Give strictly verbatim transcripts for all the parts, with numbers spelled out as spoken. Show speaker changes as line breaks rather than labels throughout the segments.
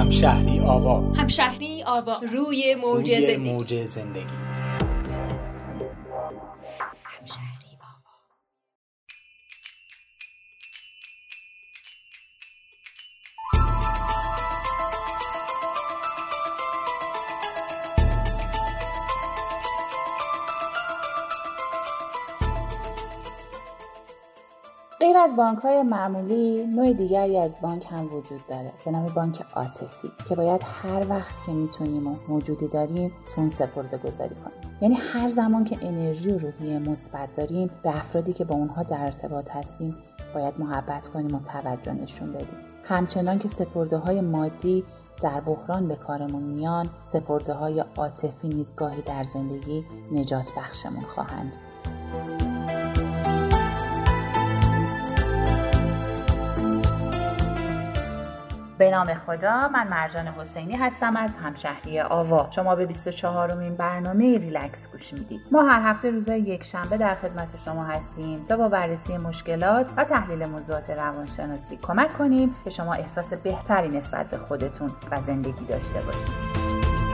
همشهری آوا.
همشهری آوا، روی موج زندگی.
روی موج زندگی.
همشهری آوا.
غیر از بانک‌های معمولی، نوع دیگری از بانک هم وجود داره به نام بانک عاطفی که باید هر وقت که میتونیم و موجودی داریم تو اون سپرده گذاری کنیم. یعنی هر زمان که انرژی و روحیه مثبت داریم به افرادی که با اونها در ارتباط هستیم باید محبت کنیم و توجه نشون بدیم. همچنان که سپرده‌های مادی در بحران به کارمون میان، سپرده‌های عاطفی نیز گاهی در زندگی نجات بخشمون خواهند. به نام خدا، من مرجان حسینی هستم از همشهری آوا. شما به بیست و چهارمین برنامه ریلکس گوش میدید. ما هر هفته روزهای یک شنبه در خدمت شما هستیم تا با بررسی مشکلات و تحلیل موضوعات روانشناسی کمک کنیم که شما احساس بهتری نسبت به خودتون و زندگی داشته باشید.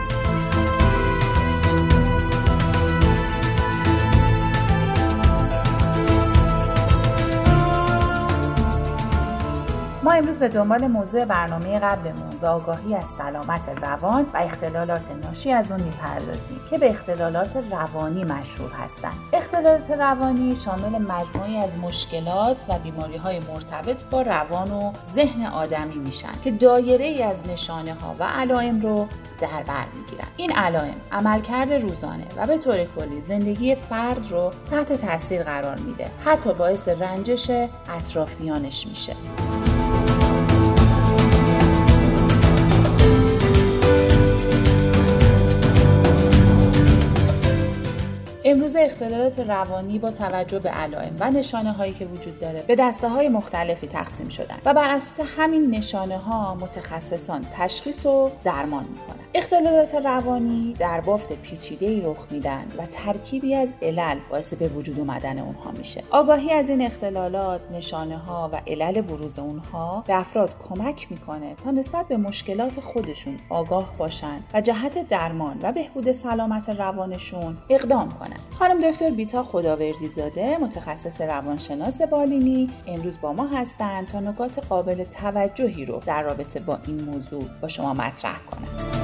ما امروز به دنبال موضوع برنامه قبلمون به آگاهی از سلامت روان و اختلالات ناشی از اون میپردازیم که به اختلالات روانی مشهور هستند. اختلالات روانی شامل مجموعی از مشکلات و بیماری‌های مرتبط با روان و ذهن آدمی میشن که دایره‌ای از نشانه‌ها و علائم رو در بر میگیرن. این علائم عملکرد روزانه و به طور کلی زندگی فرد رو تحت تاثیر قرار میده، حتی باعث رنجش اطرافیانش میشه. امروز اختلالات روانی با توجه به علائم و نشانه هایی که وجود داره به دسته های مختلفی تقسیم شدن و بر اساس همین نشانه ها متخصصان تشخیص و درمان میکنن. اختلالات روانی در بافت پیچیده‌ای رخ میدن و ترکیبی از علل باعث به وجود اومدن اونها میشه. آگاهی از این اختلالات، نشانه ها و علل بروز اونها به افراد کمک میکنه تا نسبت به مشکلات خودشون آگاه باشن و جهت درمان و بهبود سلامت روانشون اقدام کنن. خانم دکتر بیتا خداوردی زاده، متخصص روانشناس بالینی، امروز با ما هستند تا نکات قابل توجهی رو در رابطه با این موضوع با شما مطرح کنند.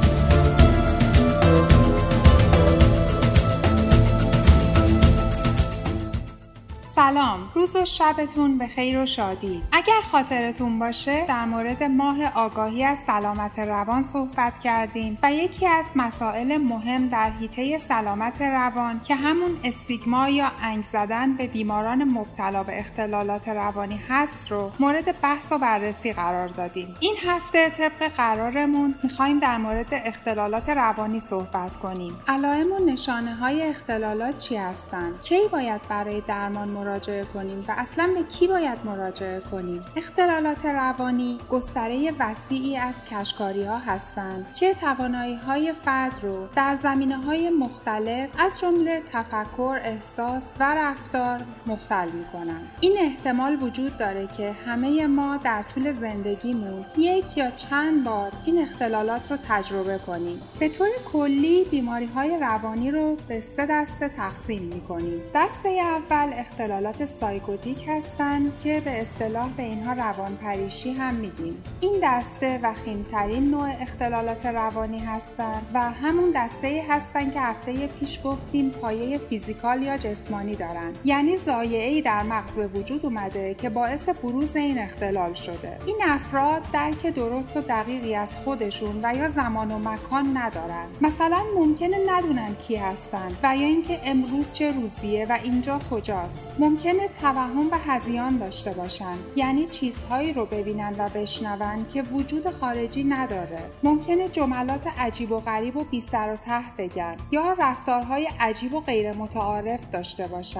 سلام، روز و شبتون به خیر و شادی. اگر خاطرتون باشه در مورد ماه آگاهی از سلامت روان صحبت کردیم و یکی از مسائل مهم در حیطه سلامت روان که همون استیگما یا انگ زدن به بیماران مبتلا به اختلالات روانی هست رو مورد بحث و بررسی قرار دادیم. این هفته طبق قرارمون میخوایم در مورد اختلالات روانی صحبت کنیم. علائم و نشانه های اختلالات چی هستن؟ کی باید برای درمان مراجعه کنیم و اصلا به کی باید مراجعه کنیم؟ اختلالات روانی گستره وسیعی از کشکاری‌ها هستند که توانایی‌های فرد رو در زمینه‌های مختلف از جمله تفکر، احساس و رفتار مختل می‌کنند. این احتمال وجود داره که همه ما در طول زندگیمون یک یا چند بار این اختلالات رو تجربه کنیم. به طور کلی بیماری‌های روانی رو به سه دسته تقسیم می‌کنیم. دسته اول اختلالات سایکوتیک هستند که به اصطلاح به اینها روانپریشی هم میگیم. این دسته وخیم‌ترین نوع اختلالات روانی هستند و همون دسته هستند که هفته پیش گفتیم پایه فیزیکال یا جسمانی دارن، یعنی ضایعه‌ای در مغز به وجود اومده که باعث بروز این اختلال شده. این افراد درک درست و دقیقی از خودشون و یا زمان و مکان ندارن. مثلا ممکنه ندونن کی هستن و یا اینکه امروز چه روزیه و اینجا کجاست. ممکنه توهم و هذیان داشته باشن، یعنی چیزهایی رو ببینن و بشنون که وجود خارجی نداره. ممکنه جملات عجیب و غریب و بی سر و ته بگن یا رفتارهای عجیب و غیر متعارف داشته باشن.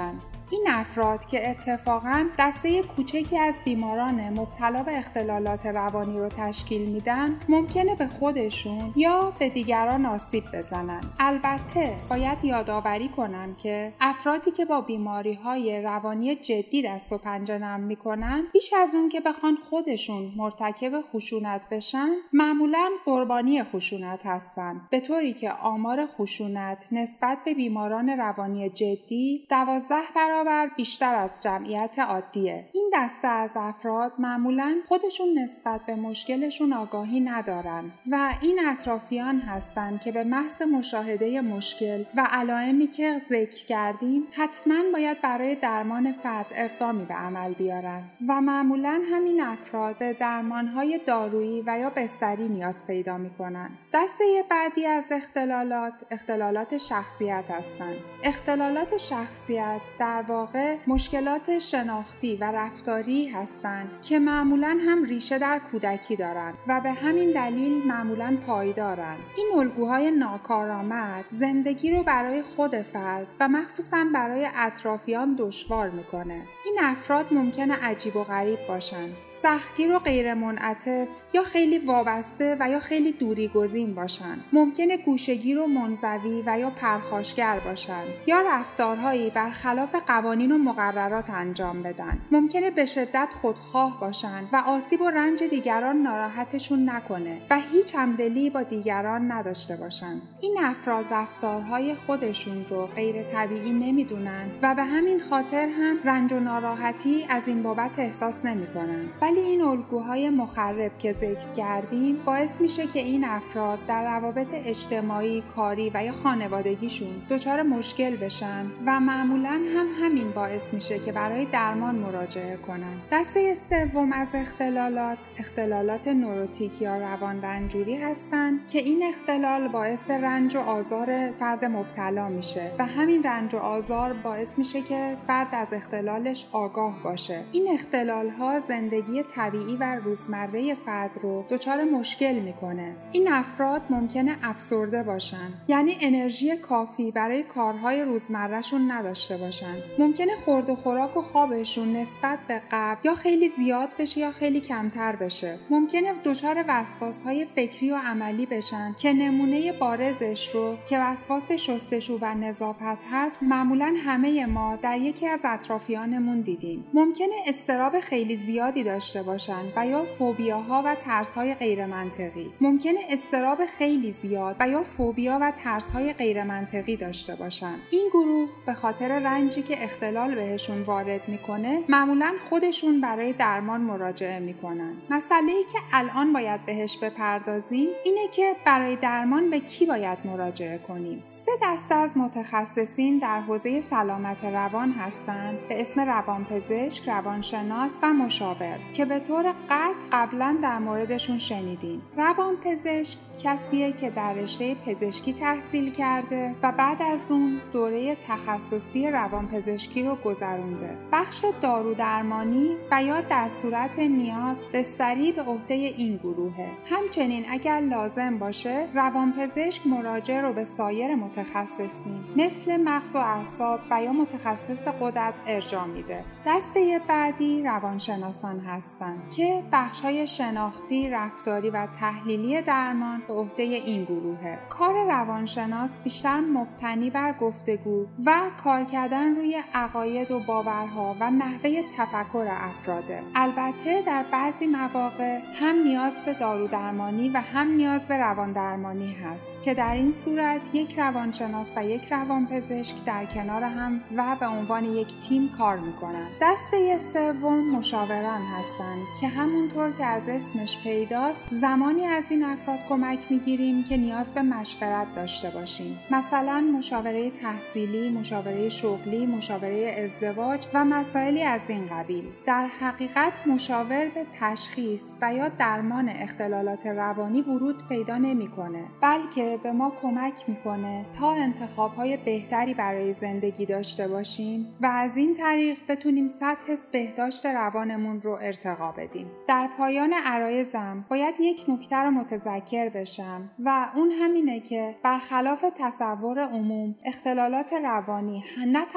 این افراد که اتفاقاً دسته کوچکی از بیماران مبتلا به اختلالات روانی رو تشکیل میدن، ممکنه به خودشون یا به دیگران آسیب بزنن. البته باید یادآوری کنم که افرادی که با بیماری‌های روانی جدی دست و پنجه نرم میکنن، بیش از اون که بخوان خودشون مرتکب خشونت بشن، معمولاً قربانی خشونت هستن، به طوری که آمار خشونت نسبت به بیماران روانی جدی دوازده برابر بیشتر از جمعیت عادیه. این دسته از افراد معمولاً خودشون نسبت به مشکلشون آگاهی ندارن و این اطرافیان هستن که به محض مشاهده مشکل و علائمی که ذکر کردیم حتماً باید برای درمان فرد اقدامی به عمل بیارن و معمولاً همین افراد به درمانهای دارویی و یا بستری نیاز پیدا میکنن. دسته بعدی از اختلالات اختلالات شخصیت هستند. اختلالات شخصیت در واقع مشکلات شناختی و رفتاری هستند که معمولاً هم ریشه در کودکی دارند و به همین دلیل معمولاً پایدارند. این الگوهای ناکارآمد زندگی رو برای خود فرد و مخصوصاً برای اطرافیان دشوار میکنه. این افراد ممکنه عجیب و غریب باشن، سختگیر و غیر منعطف یا خیلی وابسته و یا خیلی دوری گزین باشن. ممکنه گوشه‌گیر و منزوی و یا پرخاشگر باشن یا رفتارهایی برخلاف قوانین و مقررات انجام بدن. ممکنه به شدت خودخواه باشن و آسیب و رنج دیگران ناراحتشون نکنه و هیچ همدلی با دیگران نداشته باشن. این افراد رفتارهای خودشون رو غیر طبیعی نمیدونن و به همین خاطر هم رنج و ناراحتی از این بابت احساس نمیکنن. ولی این الگوهای مخرب که ذکر کردیم باعث میشه که این افراد در روابط اجتماعی، کاری و یا خانوادگیشون دچار مشکل بشن و معمولاً هم همین باعث میشه که برای درمان مراجعه کنن. دسته سوم از اختلالات اختلالات نوروتیک یا روان رنجوری هستن که این اختلال باعث رنج و آزار فرد مبتلا میشه و همین رنج و آزار باعث میشه که فرد از اختلالش آگاه باشه. این اختلال ها زندگی طبیعی و روزمره فرد رو دچار مشکل میکنه. این افراد ممکنه افسرده باشن، یعنی انرژی کافی برای کارهای روزمرهشون نداشته باشن. ممکنه خورد و خوراک و خوابشون نسبت به قبل یا خیلی زیاد بشه یا خیلی کمتر بشه. ممکنه دچار وسواس‌های فکری و عملی بشن که نمونه بارزش رو که وسواس شستشو و نظافت هست معمولاً همه ما در یکی از اطرافیانمون دیدیم. ممکنه اضطراب خیلی زیادی داشته باشن و یا فوبیاها و ترس‌های غیر منطقی. ممکنه اضطراب خیلی زیاد و یا فوبیا و ترس‌های غیر منطقی داشته باشن. این گروه به خاطر رنجی که اختلال بهشون وارد میکنه معمولاً خودشون برای درمان مراجعه میکنن. مسئله‌ای که الان باید بهش بپردازیم اینه که برای درمان به کی باید مراجعه کنیم. سه دسته از متخصصین در حوزه سلامت روان هستند به اسم روانپزشک، روانشناس و مشاور که به طور قطع قبلا در موردشون شنیدین. روانپزشک کسیه که در رشته پزشکی تحصیل کرده و بعد از اون دوره تخصصی روانپزشکی رو گذرونده. بخش دارودرمانی و یا در صورت نیاز بستری به عهده این گروهه. همچنین اگر لازم باشه روانپزشک مراجعه رو به سایر متخصصین مثل مغز و اعصاب و یا متخصص غدد ارجاع میده. دسته بعدی روانشناسان هستند که بخش‌های شناختی، رفتاری و تحلیلی درمان به عهده این گروهه. کار روانشناس بیشتر مبتنی بر گفتگو و کار کردن روی عقاید و باورها و نحوه تفکر افراده. البته در بعضی مواقع هم نیاز به دارودرمانی و هم نیاز به رواندرمانی هست که در این صورت یک روانشناس و یک روانپزشک در کنار هم و به عنوان یک تیم کار میکنن. دسته سوم مشاوران هستند که همونطور که از اسمش پیداست زمانی از این افراد کمک میگیریم که نیاز به مشورت داشته باشیم. مثلا مشاوره تحصیلی، مشاوره شغلی، مشاوره ازدواج و مسائلی از این قبیل. در حقیقت مشاور به تشخیص و یا درمان اختلالات روانی ورود پیدا نمیکنه، بلکه به ما کمک میکنه تا انتخاب‌های بهتری برای زندگی داشته باشیم و از این طریق بتونیم سطح بهداشت روانمون رو ارتقا بدیم. در پایان عرایزم باید یک نکته رو متذکر بشم و اون همینه که برخلاف تصور عموم اختلالات روانی نه تنها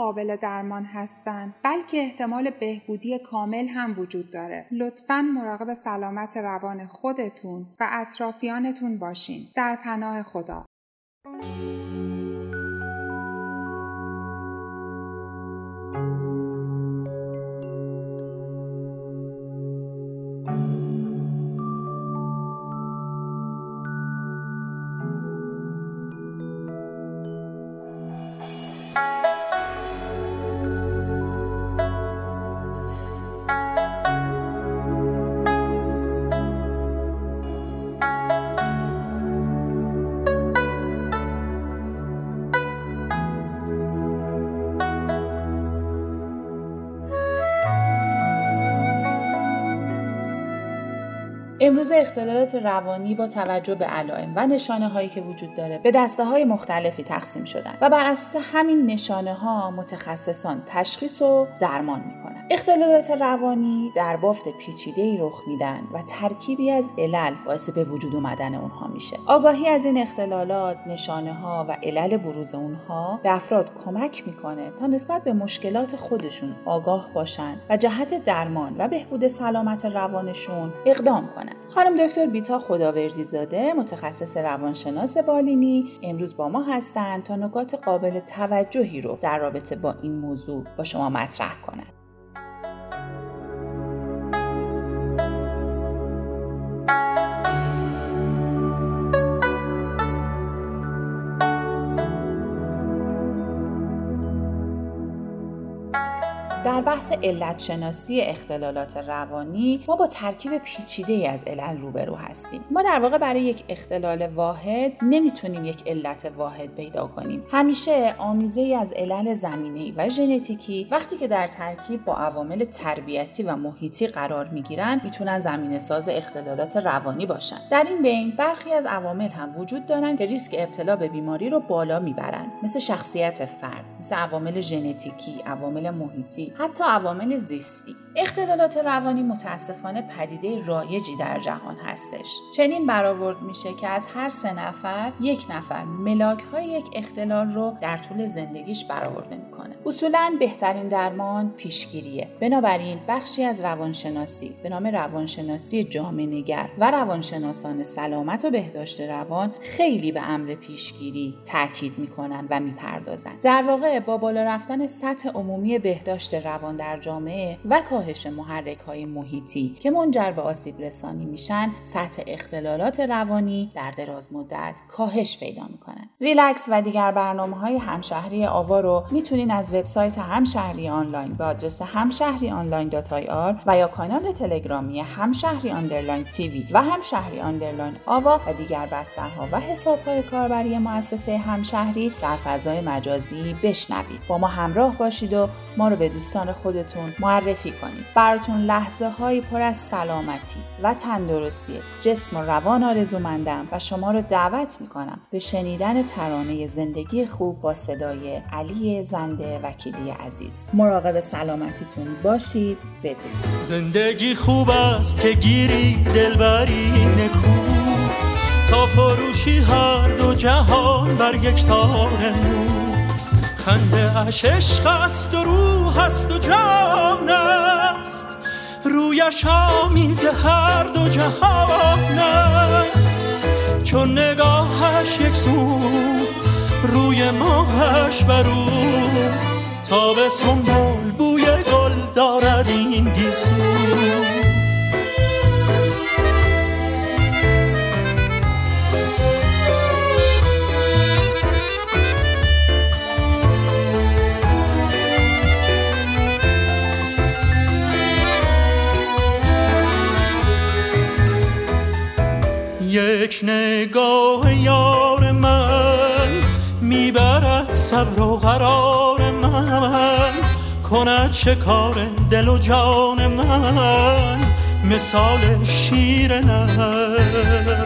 قابل درمان هستند، بلکه احتمال بهبودی کامل هم وجود داره. لطفاً مراقب سلامت روان خودتون و اطرافیانتون باشین. در پناه خدا.
امروز اختلالات روانی با توجه به علائم و نشانه هایی که وجود داره به دسته های مختلفی تقسیم شدن و بر اساس همین نشانه ها متخصصان تشخیص و درمان میکنن. اختلالات روانی در بافت پیچیده‌ای رخ میدن و ترکیبی از علل باعث به وجود اومدن اونها میشه. آگاهی از این اختلالات، نشانه ها و علل بروز اونها به افراد کمک میکنه تا نسبت به مشکلات خودشون آگاه باشن و جهت درمان و بهبود سلامت روانشون اقدام کنن. خانم دکتر بیتا خداوردی زاده، متخصص روانشناس بالینی، امروز با ما هستند تا نکات قابل توجهی رو در رابطه با این موضوع با شما مطرح کنند. در بحث علت شناسی اختلالات روانی ما با ترکیب پیچیده‌ای از علل روبرو هستیم. ما در واقع برای یک اختلال واحد نمیتونیم یک علت واحد پیدا کنیم. همیشه آمیزه‌ای از علل زمینه‌ای و ژنتیکی وقتی که در ترکیب با عوامل تربیتی و محیطی قرار میگیرن میتونن زمینه‌ساز اختلالات روانی باشن. در این بین برخی از عوامل هم وجود دارن که ریسک ابتلا به بیماری رو بالا میبرن، مثل شخصیت فرد، مثل عوامل ژنتیکی، عوامل محیطی، حتی عوامل زیستی. اختلالات روانی متاسفانه پدیده رایجی در جهان هستش. چنین برآورد میشه که از هر سه نفر یک نفر ملاک‌های یک اختلال رو در طول زندگیش برآورده میکنه. اصولاً بهترین درمان پیشگیریه. بنابراین بخشی از روانشناسی به نام روانشناسی جامعه‌نگر و روانشناسان سلامت و بهداشت روان خیلی به امر پیشگیری تاکید میکنن و میپردازن. در واقع با بالا رفتن سطح عمومی بهداشت روان در جامعه و کاهش محرک‌های محیطی که منجر به آسیب رسانی میشن، سطح اختلالات روانی در دراز مدت کاهش پیدا میکنن. ریلکس و دیگر برنامه‌های همشهری آوا رو میتونین از وبسایت همشهری آنلاین به آدرس همشهری آنلاین دات آی آر و یا کانال تلگرامی همشهری آندرلاین تیوی و همشهری آندرلاین آوا و دیگر بسترها و حساب‌های کاربری مؤسسه همشهری در فضای مجازی بشنوید. با ما همراه باشید و ما رو به دوستان خودتون معرفی کنید. براتون لحظه های پر از سلامتی و تندرستی جسم و روان آرزومندم و شما رو دعوت میکنم به شنیدن ترانه زندگی خوب با صدای علی زنده وکیلی عزیز. مراقب سلامتیتون باشید. بدرود.
زندگی خوب است که گیری دلبری نکو، تا فروشی هر دو جهان بر یک تار مو. خنده اش عشق است و روح است و جان است، رویش آمیز هر دو جهان است. چون نگاهش یک سو، روی ماهش برو، تا به سنبول بوی گل دارد این گیسو. یک نگاه یار من میبرد صبر و قرار من، کند شکار دل و جان من مثال شیر نر.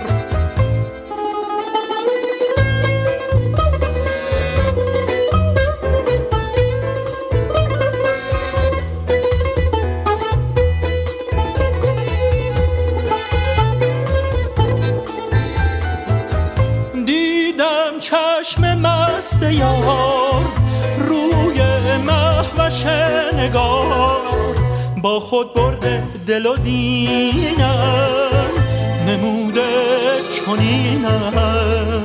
چشم مست یار روی من آتش نگار با خود برده دل و دینم نموده چنینم.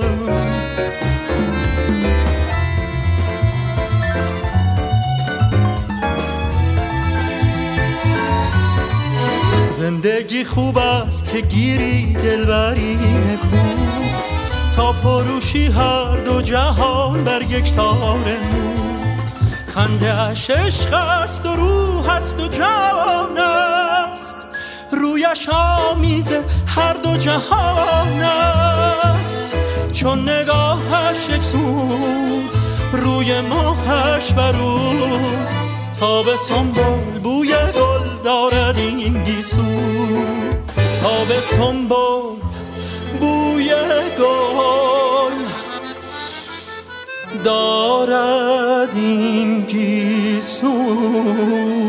زندگی خوب است که گیری دلبری نکو تا فروشی هر دو جهان بر یک تار نور. خنده اش عشق است و روح است و جان است رویش آمیز هر دو جهان است. چون نگاهش یک سو روی ماهش برو تا به سنبل بوی گل دارد این گیسو. تا به سنبل بوی گل دارد این گیسو.